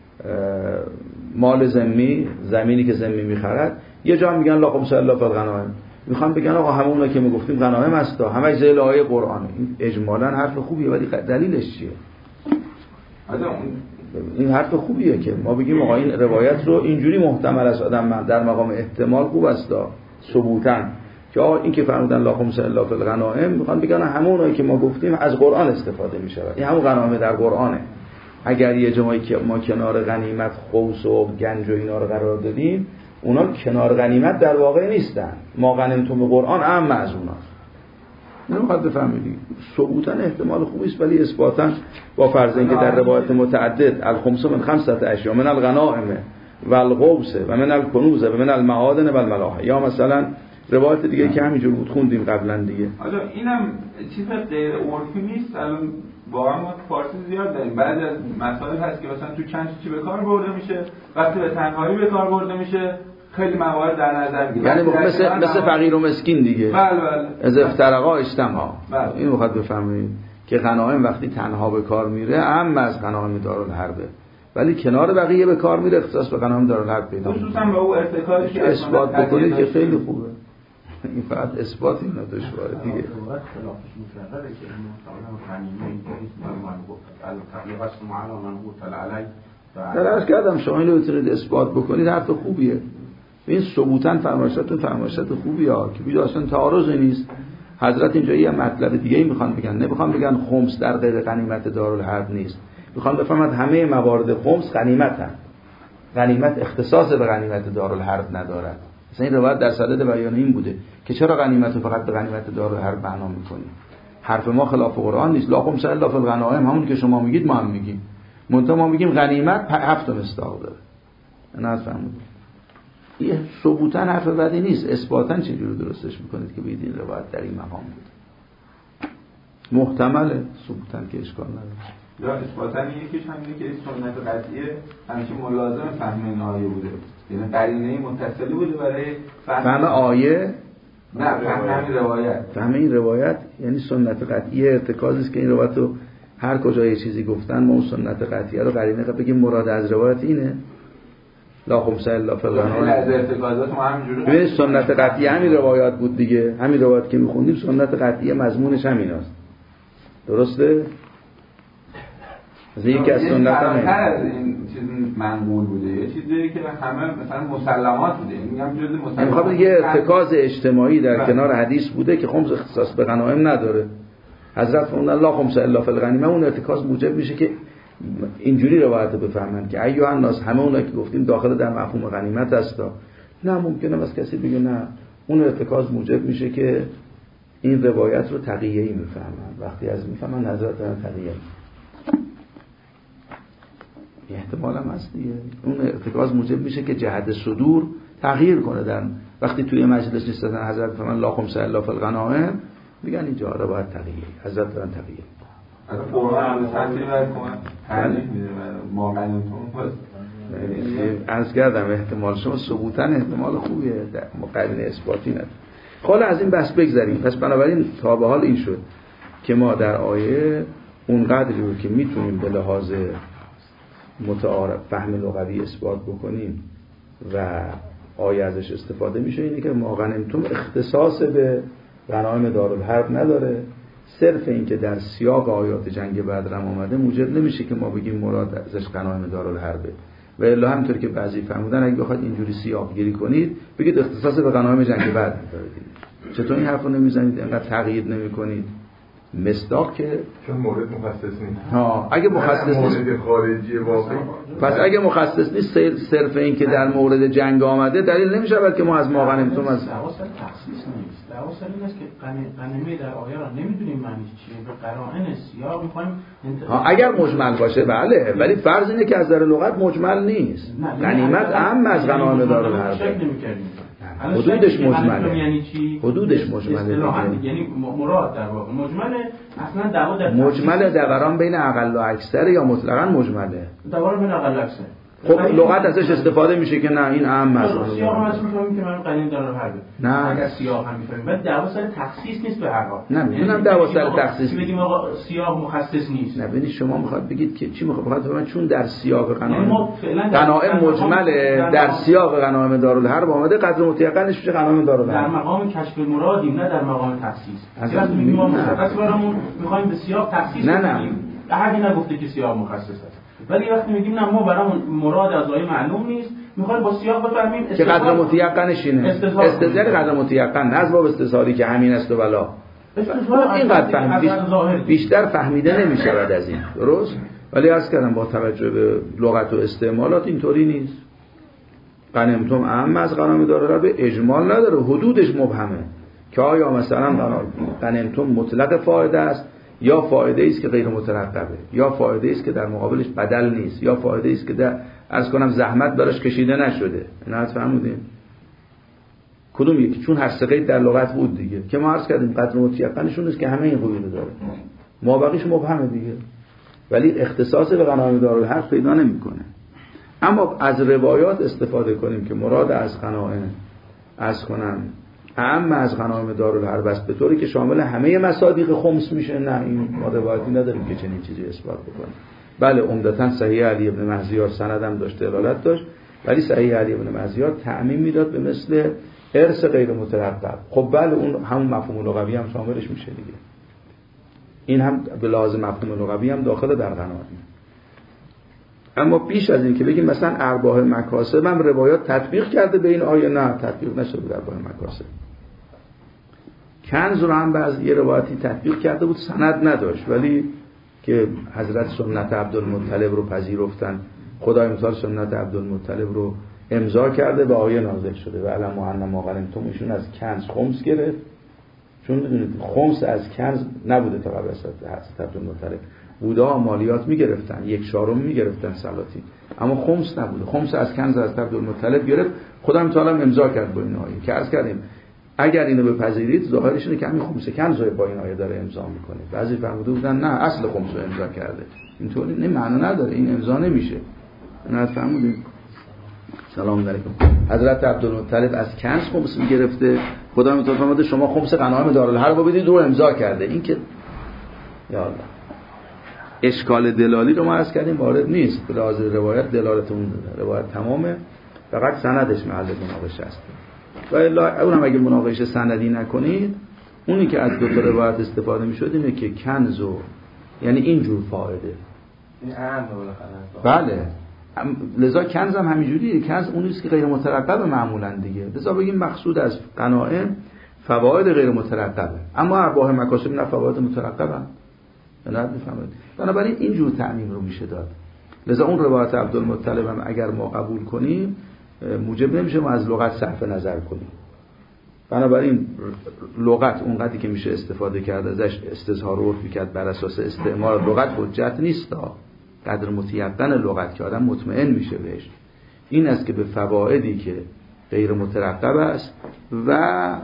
A: مال زمینی که ذمی میخرد، یه جا میگن لا خمس الا فی الغنایم. میخوام بگن آقا همه اونا که میگفتیم غنایم هستا همه ذیل آیه قرآن. این اجمالاً حرف خوبیه ولی دلیلش چیه؟ این حرف خوبیه که ما بگیم آقا این روایت رو اینجوری محتمل است آدم در مقام احتمال خوب است ثبوتاً که آقا این که فرمودن لا خمس الا فی الغنایم میخوان بگن همونایی که ما گفتیم از قرآن استفاده میشه. این همون غنایم در قرآنه. اگر یه جایی که ما کنار غنیمت خوص و گنج و اینا رو قرار دادیم، اونا کنار غنیمت در واقع نیستن. ما غنیمتم قرآن اعم از اوناست. نمیخواد بفهمید ثبوتاً احتمال خوبی است ولی اثباتاً با فرض اینکه در روایت متعدد الخمس من 5 اشیاء من الغنائم و الغوث و من الکنوز و من المعادن و الملاح، یا مثلا روایت دیگه که همینجور بود خوندیم قبلا دیگه.
F: حالا اینم چیز غیر عرفی نیست. الان واقعا ما فارسی زیاد داریم. بعضی از مسائل هست که مثلا تو چند چی به کار برده میشه، وقتی به تنهایی به کار برده میشه خیلی موارد در نظر میگیره.
A: یعنی مثل فقیر و مسکین دیگه.
F: بله.
A: از افترقا اجتماع. این میخواد بفهمید که غنایم وقتی تنها به کار میره اهم از غنایم دارالحربه، ولی کنار بقیه به کار میره اختصاص به غنایم دارالحرب پیدا میشه.
F: خصوصا با اون ارتکازی که
A: اثبات بکنید که خیلی خوبه. این فقط اثبات اینا دشواره دیگه.
E: خلافش مشرره که مثلا غنیمه اینطوری من گفت التقیه بس معنا من قلت علی
A: درست کردم شما اینو بتونید اثبات بکنید حرف خوبیه. این ثبوتاً فرمایشات خوبیه که بیاد اصلا تعارضی نیست. حضرت اینجا یه مطلب دیگه ای میخوان بگن، نمیخوان بگن خمس در غیر غنیمت دارالحرب نیست، میخوان بفهمن همه موارد خمس غنیمتن. غنیمت اختصاص به غنیمت دارالحرب ندارد. مثلا این روایت در صدد بیان این بوده که چرا غنیمت رو فقط به غنیمت دارالحرب معنا میکنیم. حرف ما خلاف قرآن نیست. لا خمس الا فی الغنایم همون که شما میگید ما هم میگیم. منتها ما میگیم غنیمت 7 مصداق داره. نه فهمید. این ثبوتاً حرف بدی نیست، اثباتاً چجوری درستش میکنید که بگید این روایت در این مقام بود. محتمله ثبوتاً که اشکال نداره.
F: یا اثباتاً یکیش همینه که سنت قطعیه همیشه ملازم فهم این آیه بوده، یعنی قرینه متصلی بوده برای
A: فهم آیه،
F: نه فهم همین روایت.
A: فهم این روایت یعنی سنت قطعیه ارتکاز است که این روایت رو هر کجا یه چیزی گفتن ما اون سنت قطعیه رو قرینه بگیم مراد از روایت اینه لا خمسه الا فی الغنائم.
F: از ارتکازات ما همینجوری
A: ببین سنت قطعیه همین روایات بود دیگه، همین روایت که می‌خوندیم سنت قطعیه مضمونش همیناست، درسته؟ از یکی از سنت
F: از این چیز منقول بوده، یه چیزی که همه مثلا مسلمات بوده، میگم جزء مسلمات.
A: میخوام بگم یه ارتکاز اجتماعی در کنار حدیث بوده که خمس اختصاص به غنایم نداره. حضرت فرمودن لا خمسه الا فی الغنیمه، اون ارتکاز موجب میشه که اینجوری روایت رو بفهمن که ایها الناس، همه اونایی که گفتیم داخل در مفهوم غنیمت هستا. نه ممکنه از کسی بگه نه، اون ارتکاز موجب میشه که این روایت رو تقیه‌ای میفهمن، وقتی از میفهمن حضرت دارن تقیه. احتمال هم هست دیگه، اون ارتکاز موجب میشه که جهت صدور تغییر کنه. در وقتی توی مجلس نشستن حضرت فرمان لا خمسه الا فی الغنائم، میگن اینجا رو باید تقیه، حضرت دارن تقیه.
F: قرآن به سطحی باید کنن تعلیق میده ما غنیمتون پس
A: عرض کردم احتمال شما ثبوتاً احتمال خوبیه، ما قرینه اثباتی نداره. حالا از این بحث بگذریم. پس بنابراین تا به حال این شد که ما در آیه اونقدری رو که میتونیم به لحاظ متعارف فهم لغوی اثبات بکنیم و آیه ازش استفاده میشه اینه که ما غنیمتون اختصاص به غنایم دارالحرب نداره. صرف این که در سیاق آیات جنگ بدر آمده موجب نمیشه که ما بگیم مراد ازش غنایم دارالحربه. و الا همونطور که بعضی فرمودن اگه بخواید اینجوری سیاق گیری کنید بگید اختصاص به غنایم جنگ بدر داره. چطور این حرفو نمیزنید، اینقدر تغییر نمیکنید؟ مصداق که
G: چون مورد مخصص نیست.
A: اگه مخصص نیست
G: مورد خارجی واقعی،
A: پس اگه مخصص نیست صرف این که در مورد جنگ آمده دلیل نمیشه که ما از ما غنیمتون از
E: دعوا تخصیص نیست. دعوا سر این است که غنیمه در آیه را نمیدونیم معنیش چیه، به قرائن سیاق میخوایم
A: اگر مجمل باشه بله، ولی فرض اینه که از نظر لغت مجمل نیست. غنیمت اهم از غنایم دارالحرب. حدودش مجمله.
E: یعنی چی؟
A: حدودش مجمله.
E: یعنی مراد در واقع مجمله. اصلا دعوا در
A: مجمله دوران بین اقل و اکثر یا مطلقاً مجمله؟
E: دوران بین اقل و اکثر.
A: خب لغت ازش استفاده میشه که نه این اهم از
E: سیاق هم میفهمیم که من غنیم دارالحرب.
A: نه
E: اگر سیاق هم میفهمیم بعد دعوا سر تخصیص نیست به هر حال.
A: نه میدونم دعوا سر تخصیص
E: بگیم آقا سیاق مخصص نیست.
A: نه ببینید شما میخواد بگید که چی میخواد بگید چون در سیاق غنایم مجمله، در سیاق غنایم دارالحرب اومده قدر متیقنش میشه غنایم دارالحرب.
E: در مقام کشف مرادیم نه در مقام تخصیص. اصلا میگیم ما مشخص برامون میخوایم به سیاق تخصیص کنیم. هرگی نگفته که سیاق مخصص است. ولی وقتی میگیم نه ما برامون مراد از آیه معلوم نیست، میخوایم با سیاق بفهمیم
A: که قدر متیقنش اینه. استدلال قدر متیقن نه از باب استثاری که همین است و بلا. اینقدر فهمید بیشتر فهمیده نمیشه بعد از این. درست؟ ولی عرض کردم با توجه به لغت و استعمالات اینطوری نیست. غنیمتون اهم از غنایم دارالحرب اجمال نداره، حدودش مبهمه که آیا مثلا غنیمتون مطلق فایده است یا فایده است که غیر مترقبه، یا فایده است که در مقابلش بدل نیست، یا فایده است که در عرض کنم زحمت براش کشیده نشده. نه فهمیدین کدوم یکی؟ چون هر سه قید در لغت بود دیگه که ما عرض کردیم قدر متیقنشون است که همه این قید رو داره، ما بقیش مبهمه دیگه. ولی اختصاص به غنایم دارالحرب پیدا نمیکنه. اما از روایات استفاده کنیم که مراد از غنایم عرض کنم اهم از غنایم دارالحرب است به طوری که شامل همه مصادیق خمس میشه، نه این ما روایتی نداریم که چنین چیزی اثبات بکنه. بله عمدتاً صحیح علی ابن مهزیار سندم داشت، دلالت داشت، ولی صحیح علی ابن مهزیار تعمیم میداد به مثل ارث غیر مترقب. خب بله اون همون مفهوم لغوی هم شاملش میشه دیگه، این هم به لحاظ مفهوم لغوی هم داخل در غنایم. اما بیش از این که بگیم مثلا ارباح مکاسب هم روایات تطبیق کرده به این آیه، نه تطبیق نشده در ارباح مکاسب. کنز رو هم بعض یه روایتی تطبیق کرده بود، سند نداشت، ولی که حضرت سنت عبدالمطلب رو پذیرفتن، خدای متعال سنت عبدالمطلب رو امضا کرده و آیه نازل شده و علم ان ما غنیمتم. ایشون از کنز خمس گرفت، چون میدونید خمس از کنز نبوده تا قبل از حضرت عبدالمطلب. بودا مالیات میگرفتن، 1/4 میگرفتن سلاطین، اما خمس نبوده. خمس از کنز از عبدالمطلب گرفت، خدای متعال امضا کرد با این آیه که عرض کردیم اگر اینو بپذیرید ظاهرش اینه که همین خمس کنز رو با این آیه داره امضا میکنه. بعضی فهمیده بودن نه اصل خمس رو امضا کرده، اینطوری نه، معنا نداره، این امضا نمیشه. نه فهمیدید؟ سلام علیکم. حضرت عبدالمطلب از کنز خمس میگرفته، خدا متعال فرموده شما خمس غنایم دارالحرب رو بدید، رو امضا کرده. این که یا الله اشکال دلالی رو ما عرض کردیم وارد نیست، به لحاظ روایت دلالت اون روایت تمامه، فقط سندش محل مناقشه است. و الا اونم اگه مناقشه سندی نکنید، اونی که از دو تا روایت استفاده میشد اینه که کنز و یعنی اینجور فائده،
E: این عام بالاخره
A: بله، لذا کنز هم همینجوریه. کنز اون نیست که غیر مترقب معمولا دیگه، لذا بگیم مقصود از غنایم فواید غیر مترقبه، اما ارباح مکاسب نه فواید مترقبه. نه میفهمید؟ بنابراین اینجور تعمیم رو میشه داد. لذا اون روایت عبدالمطلب هم اگر ما قبول کنیم موجب نمیشه ما از لغت صرف نظر کنیم. بنابراین لغت اونقدری که میشه استفاده کرد ازش استظهار عرفی کرد بر اساس استعمال لغت حجت نیست، قدر متیقن لغت که آدم مطمئن میشه بهش این است که به فوایدی که غیر مترقب است و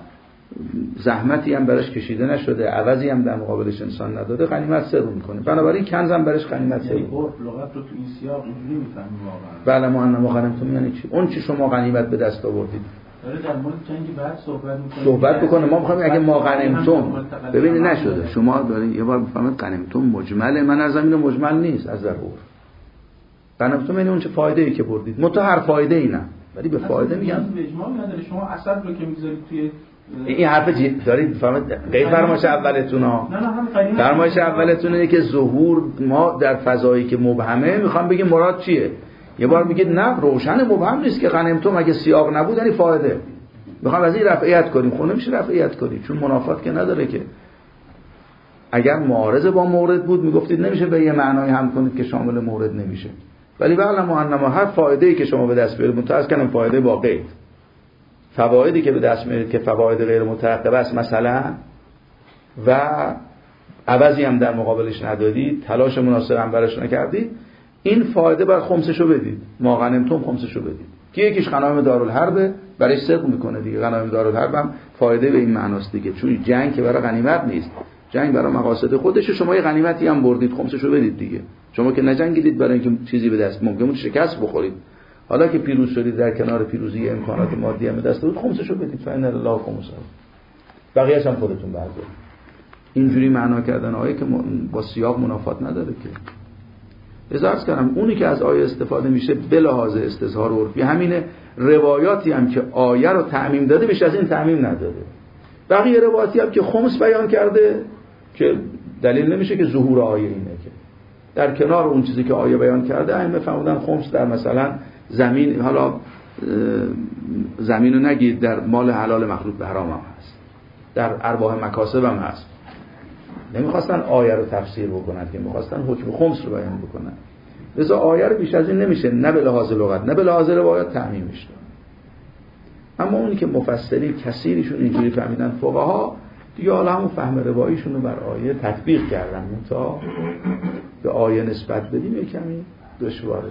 A: زحمتی هم براش کشیده نشده، عوضی هم در مقابلش انسان نداده، غنیمت سر میکنه. بنابراین کنز هم براش غنیمت سر میکنه.
E: لغت رو تو این سیاق اینجوری میفهمیم واقعا.
A: بله ما غنیمتون یعنی چی؟ اون چی شما غنیمت به دست آوردید
E: داره در مورد جنگ بعد
A: صحبت بکنه. ما میخوایم اگه ما غنیمتون ببینید نشده، شما دارید یه بار میفهمید غنیمتون مجمله، من از زمین مجمل نیست از ضرور. غنیمتون یعنی اون چه فایده ای که بردید، متو هر فایده ای نه، ولی به فایده میگم
E: اجماع نداره. شما اصل رو که میذارید توی
A: این حرف دارید بفهمید. غیر فرمایش اولتون ها، فرمایش اولتون اینه که ظهور ما در فضایی که مبهمه میخوام بگیم مراد چیه. یه بار میگید نه روشن مبهم نیست که غنیمتون اگه سیاق نبود یعنی فایده، میخوام از این رفعیت کنیم. خب نمیشه رفعیت کنیم چون منافات که نداره که. اگر معارض با مورد بود میگفتید نمیشه به یه معنای هم کنید که شامل مورد نمیشه. ولی والا انما هر فایده‌ای که شما به دست بیارید متأسف کنم فایده با قید، فوایدی که به دست میارید که فواید غیر مترقبه است مثلا و عوضی هم در مقابلش ندادید، تلاش مناسب هم براش نکردید، این فایده بر خمسشو بدید. ما غنیمتون خمسشو بدید که یکیش غنایم دارالحرب برای صدق میکنه دیگه. غنایم دارالحرب هم فایده به این معناست دیگه، چون جنگ که برای غنیمت نیست، جنگ برای مقاصد خودشه. شما یه غنیمتی هم بردید خمسشو بدید دیگه. شما که نجنگیدید برای اینکه چیزی به دست ممکن بود شکست بخورید، حالا که پیروز شدید در کنار پیروزی امکانات مادی هم به دست بود خمسشو بدید. فإن الله خمسه، بقیه‌اش هم خودتون بردارید. اینجوری معنا کردن آیه که با سیاق منافات نداره که. عرض کردم اونی که از آیه استفاده میشه به لحاظ استظهار عرفی همینه. روایاتی هم که آیه رو تعمیم داده بیش از این تعمیم نداده. بقیه روایاتی هم که خمس بیان کرده که دلیل نمیشه که ظهور آیه اینه که در کنار اون چیزی که آیه بیان کرده ائمه فرمودن خمس در مثلا زمین، حالا زمین رو نگید، در مال حلال مخلوط به حرام هم هست، در ارباح مکاسب هم هست. نمیخواستن آیه رو تفسیر بکنن که میخواستن حکم خمس رو بیان بکنن. لذا آیه رو بیش از این نمیشه نه به لحاظ لغت نه به لحاظ روایات تعمیمش داد. اما اونی که مفسرین کثیرشون اینجوری فهمیدن فقها دیگه حالا همون فهم رواییشون رو بر آیه تطبیق کردن. تا به آیه نسبت بدیم یه کمی دشواره.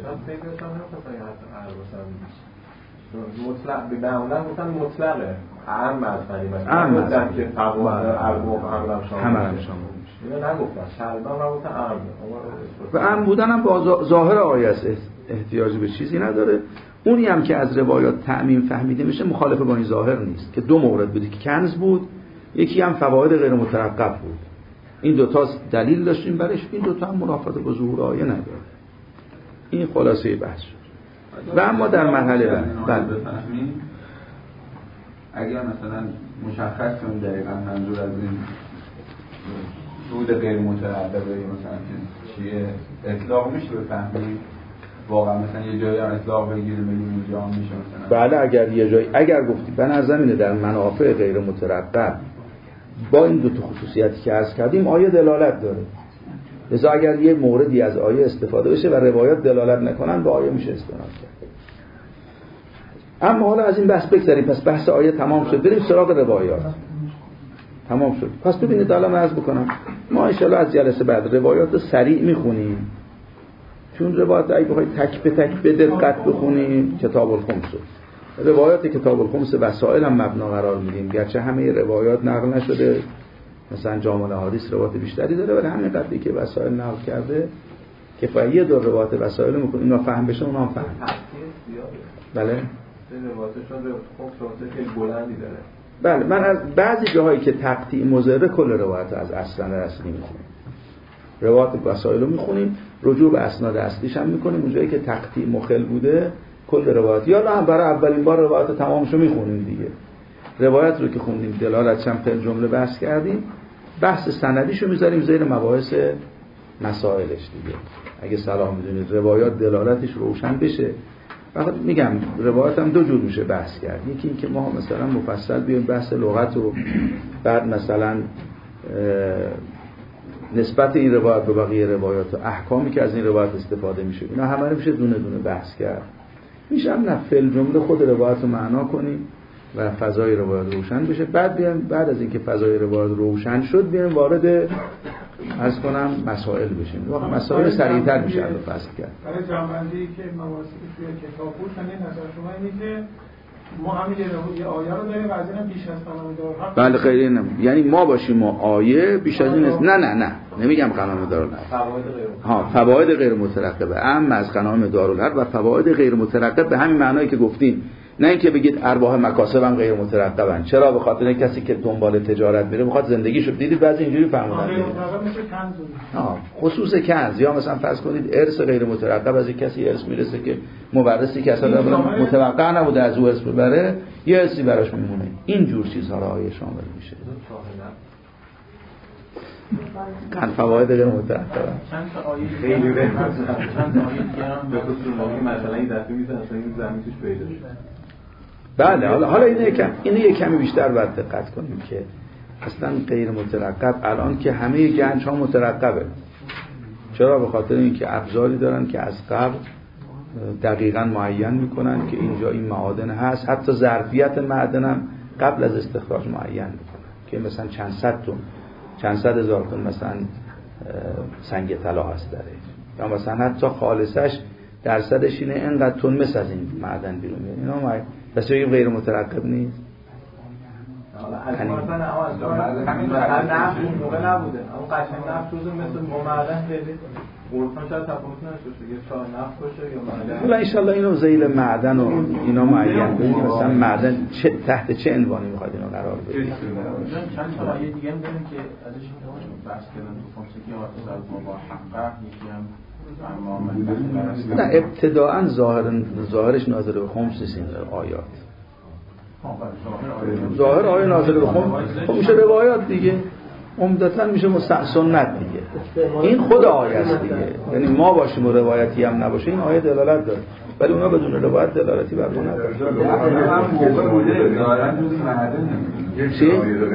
B: مطلق به معمولا گفتن مطلقه عام مثلا گفتن که فواید ارباح همه هم شامل میشه. نگفتن شربا نگفتن عام.
A: و عام بودن هم با ظاهر آیه است، احتیاجی به چیزی نداره. اونی هم که از روایات تعمیم فهمیده میشه مخالف با این ظاهر نیست که دو مورد بودی که کنز بود، یکی هم فواید غیر مترقب بود. این دوتا دلیل داشتیم برش، این دوتا هم منافات با ظهور آیه نداره. این خلاصه بحث شد. و اما در مرحله بعد
F: بفهمیم اگر مثلا مشخص کنیم دقیقاً منظور از این سود غیر مترقبه مثلا چیه اطلاق میشه بفهمیم واقعا مثلا یه جایی هم اطلاق بگیریم بگیم اینجا هم میشه مثلا.
A: بله اگر یه جایی اگر گفتی به نظر اینه در منافع غیر مترقب با این دو تا خصوصیتی که عرض کردیم آیه دلالت داره. لذا اگر یه موردی از آیه استفاده بشه و روایات دلالت نکنن به آیه میشه استناد کرد. اما حالا از این بحث بگذاریم. پس بحث آیه تمام شد، بریم سراغ روایات. تمام شد. پس ببینید الان عرض بکنم ما ان شاءالله از جلسه بعد روایات رو سریع میخونیم، چون روایات اگه بخواید تک به تک به دقت بخونیم کتاب الخمس روایات کتاب الخمس وسائل هم مبنا قرار میدیم، گرچه همه روایات نقل نشده، مثلا جامع الاحادیث روایات بیشتری داره، ولی همین قدری که وسائل نقل کرده کفایه دو روایات وسائل میکنه، اینا فهم بشه اونا هم فهم. بله
B: روایاتشون خمس خیلی بلندی داره.
A: بله من از بعضی جاهایی که تقطیع مضر کل روایت از اسناد اصلی میخونیم، روایت وسائل رو میخونیم، رجوع به اسناد اصلیش هم میکنیم، اونجایی که تقطیع مخل بوده کل روایت یا هم برای اولین بار روایت تمامشو میخونیم دیگه. روایت رو که خوندیم دلالتش هم فعل جمله بحث کردیم، بحث سندیشو میذاریم زیر مباحث مسائلش دیگه. اگه صلاح میدونید روایات دلالتش روشن بشه، فقط میگم روایت هم دو جور میشه بحث کرد، یکی این که ما مثلا مفصل بیایم بحث لغت و بعد مثلا نسبت این روایت به بقیه روایات و احکامی که از این روایت استفاده میشه، اینا همه رو میشه دونه دونه بحث کرد. میشه هم نه فعل جمله خود روایت رو معنا کنیم و فضای روایت روشن بشه، بعد بیایم بعد از اینکه فضای روایت روشن شد بیایم وارد عرض کنم مسائل بشیم. واقعا مسائل سریعتر میشه رو فصل کرد.
H: برای جنبندی که مواردی توی کتاب بود، یعنی نظر شما اینه که ما همین یه آیه رو داریم و از اینم بیش از قلم دارالحق.
A: بله خیلی نه، یعنی ما باشیم و آیه بیش از این است. نه نمیگم قلم دارالحق. فواید غیر مترقبه اما از قلم دارالحق و فواید غیر مترقب به همین معنایی که گفتیم، نه اینکه بگید ارباح مکاسب هم غیر مترقبن. چرا؟ به خاطر کسی که دنبال تجارت میره میخواد زندگیشو، دیدید بعضی اینجوری فهمیدن خصوص کنز، یا مثلا فرض کنید ارث غیر مترقب، از کسی ارث میرسه که مورثی که اصلا متوقع نبوده از او ارث ببره، یه ارثی براش میمونه. این جور چیزها را آیه شامل میشه. کن فواید غیر مترقبه.
E: چند تا آیه خیلی چند تا آیه دیگه هم به خصوص مثلا این دفعه میزنن اصلا این زمین توش پیدا شد.
A: بله حالا اینه یک کمی بیشتر باید دقت کنیم که اصلا غیر مترقب الان که همه گنج ها مترقبه. چرا؟ به خاطر اینکه ابزاری دارن که از قبل دقیقاً معین میکنن که اینجا این معادن هست، حتی ظرفیت معدن هم قبل از استخراج معین میکنن که مثلا چند صد هزار تن مثلا سنگ طلا هست درش، یا مثلا حتی خالصش درصدش اینه اینقدر تن مس از این معدن بیرون میاد. اینا پس بگیم غیر مترقب نیست.
B: همین نفت اون موقع نبوده، اما قشنگ نفت روز مثل معدن خیلی عرفان شاید تفاوت نشده، یه چای نفت باشه یا معدن.
A: حالا ان شاءالله اینو ذیل معدن و اینا معین کنیم، مثلا معدن تحت چه عنوانی میخواد اینو قرار بدید.
E: چند تا آیه دیگه هم داریم که ازش بحث کردن تو فلسفه و از مباحقه، یکی هم نه
A: ابتداءً ظاهرش ناظر به خمس نیست این آیات. ظاهر آیه ناظر به خمس خب میشه روایات دیگه، عمدتاً میشه سنت دیگه. این خود آیه است دیگه، یعنی ما باشیم و روایتی هم نباشه این آیه دلالت داره، ولی اونا بدون روایت دلالتی بر اون نداره. چی؟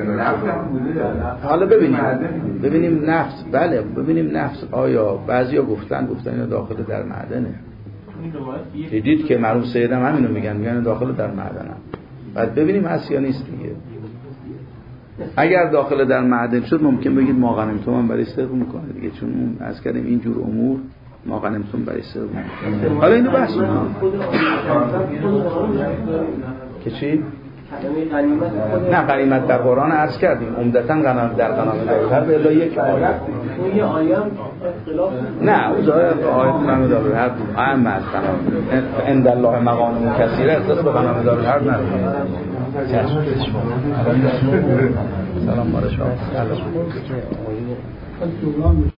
A: حالا ببینیم نفس. بله ببینیم نفس آیا بعضیا گفتن اینا داخل در معدنه. دیدید که معروف سیدم همینو میگن داخل در معدنه. بعد ببینیم هست یا نیست دیگه. اگر داخل در معدن شد ممکن بگید ما غنیمتون هم برای صدق میکنه دیگه، چون اون از کردیم اینجور امور ما غنیمتون برای صدق میکنه. حالا اینو بحث که چی؟ نه غنیمت در قرآن عرض کردیم عمدتاً در غنیمت دارالحرب الا یک آیه.
D: اون یه آیه هم
A: نه او ظاهر آیه غنیمت دارالحرب اهم از غنیمت عند الله مغانم کثیره، اختصاص به غنیمت دارالحرب نداره. سلام بارشان